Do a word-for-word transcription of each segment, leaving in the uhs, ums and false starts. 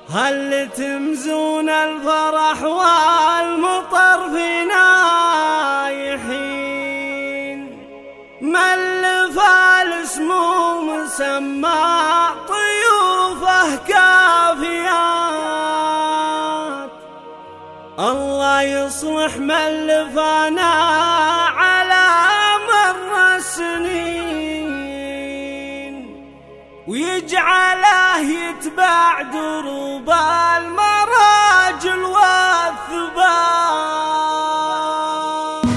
هل تمزون الفرح والمطر في نايحين، ملف الاسمو مسمى طيوفه كافيات. الله يصلح ملفنا على مر السنين، ويجعله يتبع دروب المراجل والثبات.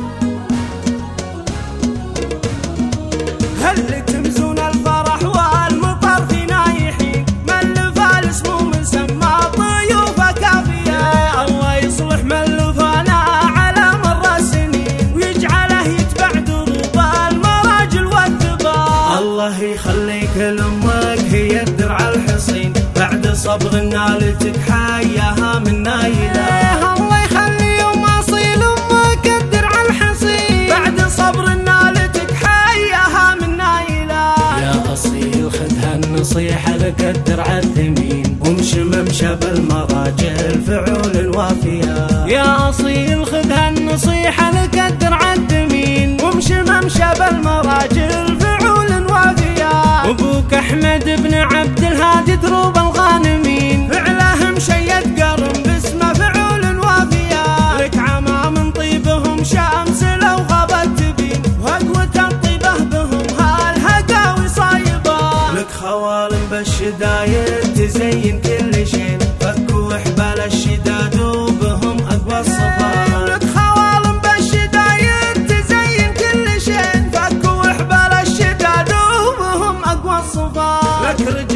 هل تمزون الفرح والمطر في نايحين، ملف الاسمو مسمى طيوفه كافية. الله يصلح ملفنا على مر السنين، ويجعله يتبع دروب المراجل والثبات. الله يخليك لأمك هي الدرع الحصين، بعد صبر نالتك حياها من نايلة. الله يخلي يوم أصيل أمك الدرع الحصين، بعد صبر نالتك حياها من نايلة. يا أصيل خذها النصيحة لك الدرع الثمين، وامشي ممشى بالمراجل فعول وافية. يا أصيل خذها النصيحة لك الدرع الثمين، وامشي ممشى بالمراجل فعول وافية. أبوك أحمد بن عبد الهادي دروب الغانمين، فعله مشيد قرن باسمه فعول وافية. لك عمام طيبهم شمس لو غابت تبين، وقوة الطيبة بهم هالهقاوي صايبة. لك خوالم بالشدايد تزين كل شيء، فكوا حبال الشداد وبهم أقوى الصفات. لك خوالم بالشدايد تزين كل شيء، فكوا حبال الشداد وبهم أقوى الصفات. لك